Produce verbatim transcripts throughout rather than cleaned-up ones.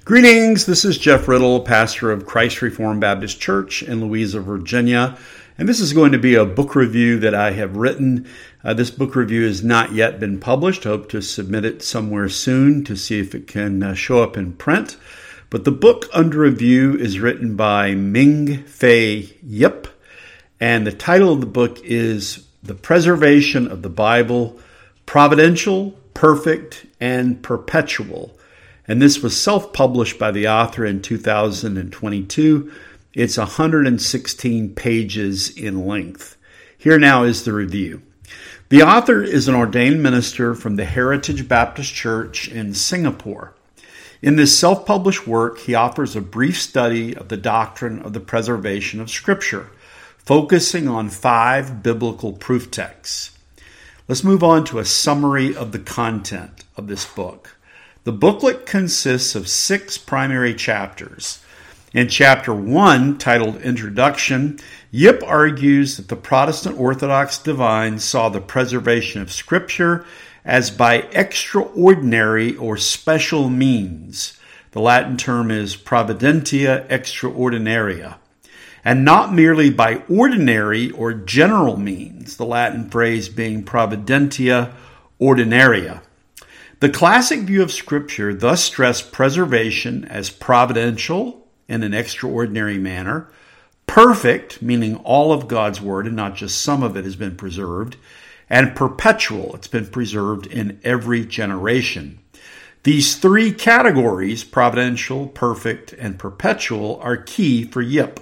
Greetings, this is Jeff Riddle, pastor of Christ Reformed Baptist Church in Louisa, Virginia, and this is going to be a book review that I have written. Uh, this book review has not yet been published. I hope to submit it somewhere soon to see if it can uh, show up in print. But the book under review is written by Ming Fei Yip, and the title of the book is The Preservation of the Bible, Providential, Perfect, and Perpetual. And this was self-published by the author in two thousand twenty-two. It's one hundred sixteen pages in length. Here now is the review. The author is an ordained minister from the Heritage Baptist Church in Singapore. In this self-published work, he offers a brief study of the doctrine of the preservation of Scripture, focusing on five biblical proof texts. Let's move on to a summary of the content of this book. The booklet consists of six primary chapters. In chapter one, titled Introduction, Yip argues that the Protestant Orthodox divines saw the preservation of Scripture as by extraordinary or special means. The Latin term is providentia extraordinaria, and not merely by ordinary or general means, the Latin phrase being providentia ordinaria. The classic view of Scripture thus stressed preservation as providential in an extraordinary manner, perfect, meaning all of God's Word and not just some of it has been preserved, and perpetual, it's been preserved in every generation. These three categories, providential, perfect, and perpetual, are key for Yip.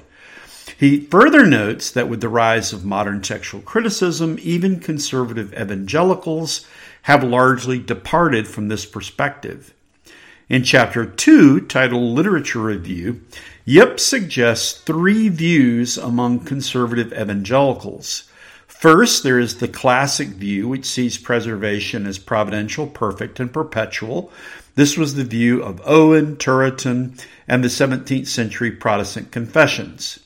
He further notes that with the rise of modern textual criticism, even conservative evangelicals have largely departed from this perspective. In chapter two, titled Literature Review, Yip suggests three views among conservative evangelicals. First, there is the classic view, which sees preservation as providential, perfect, and perpetual. This was the view of Owen, Turretin, and the seventeenth century Protestant confessions.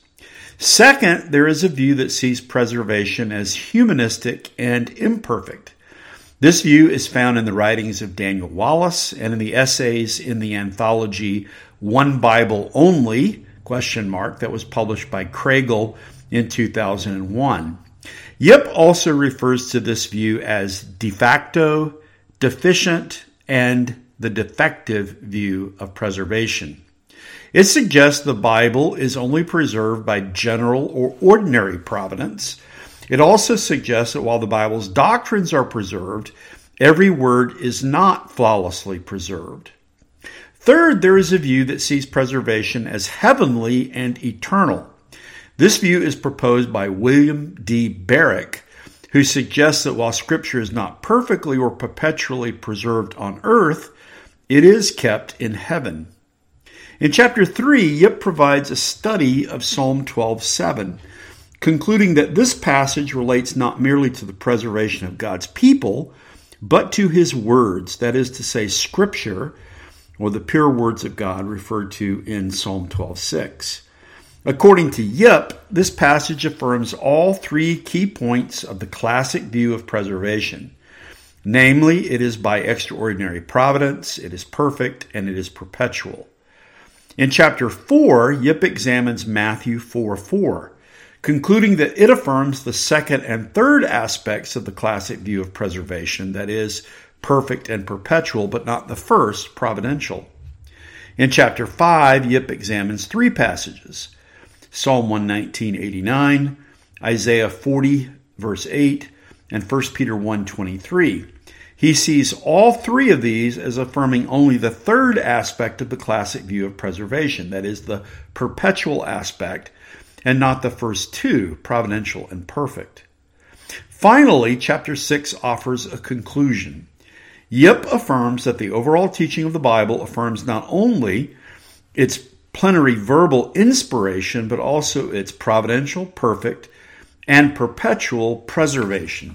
Second, there is a view that sees preservation as humanistic and imperfect. This view is found in the writings of Daniel Wallace and in the essays in the anthology One Bible Only, question mark, that was published by Kregel in two thousand one. Yip also refers to this view as de facto, deficient, and the defective view of preservation. It suggests the Bible is only preserved by general or ordinary providence. It also suggests that while the Bible's doctrines are preserved, every word is not flawlessly preserved. Third, there is a view that sees preservation as heavenly and eternal. This view is proposed by William D. Barrick, who suggests that while Scripture is not perfectly or perpetually preserved on earth, it is kept in heaven. In chapter three, Yip provides a study of Psalm twelve seven, concluding that this passage relates not merely to the preservation of God's people, but to His words, that is to say, Scripture, or the pure words of God referred to in Psalm twelve six. According to Yip, this passage affirms all three key points of the classic view of preservation. Namely, it is by extraordinary providence, it is perfect, and it is perpetual. In chapter four, Yip examines Matthew four four, concluding that it affirms the second and third aspects of the classic view of preservation, that is, perfect and perpetual, but not the first, providential. In chapter five, Yip examines three passages: Psalm one nineteen eighty-nine, Isaiah forty, verse eight, and First Peter one twenty-three. He sees all three of these as affirming only the third aspect of the classic view of preservation, that is, the perpetual aspect, and not the first two, providential and perfect. Finally, chapter six offers a conclusion. Yip affirms that the overall teaching of the Bible affirms not only its plenary verbal inspiration, but also its providential, perfect, and perpetual preservation.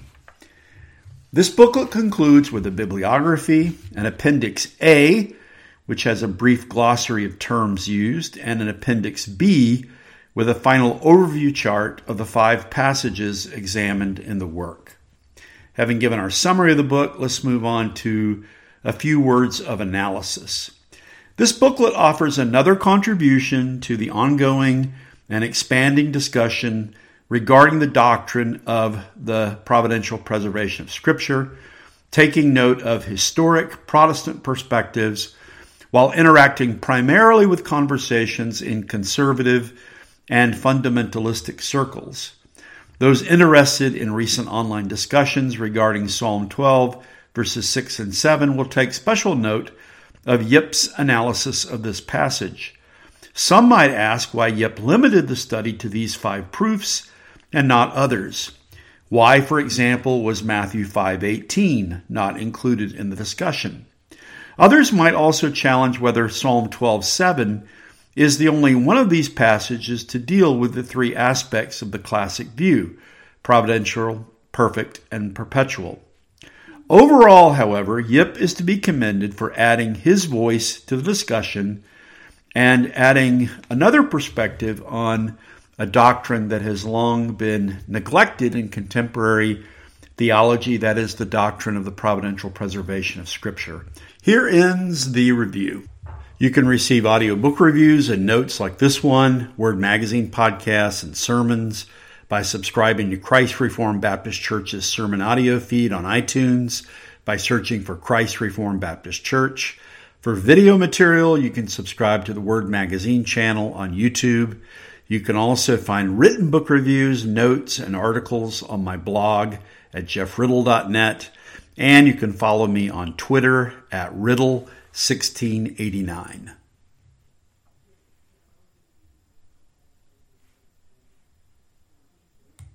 This booklet concludes with a bibliography, an Appendix A, which has a brief glossary of terms used, and an Appendix B, with a final overview chart of the five passages examined in the work. Having given our summary of the book, let's move on to a few words of analysis. This booklet offers another contribution to the ongoing and expanding discussion regarding the doctrine of the providential preservation of Scripture, taking note of historic Protestant perspectives while interacting primarily with conversations in conservative and fundamentalistic circles. Those interested in recent online discussions regarding Psalm twelve, verses six and seven will take special note of Yip's analysis of this passage. Some might ask why Yip limited the study to these five proofs and not others. Why, for example, was Matthew five eighteen not included in the discussion? Others might also challenge whether Psalm twelve seven is the only one of these passages to deal with the three aspects of the classic view: providential, perfect, and perpetual. Overall, however, Yip is to be commended for adding his voice to the discussion and adding another perspective on a doctrine that has long been neglected in contemporary theology, that is the doctrine of the providential preservation of Scripture. Here ends the review. You can receive audiobook reviews and notes like this one, Word Magazine podcasts, and sermons by subscribing to Christ Reformed Baptist Church's sermon audio feed on iTunes, by searching for Christ Reformed Baptist Church. For video material, you can subscribe to the Word Magazine channel on YouTube. You can also find written book reviews, notes, and articles on my blog at jeff riddle dot net, and you can follow me on Twitter at riddle sixteen eighty-nine.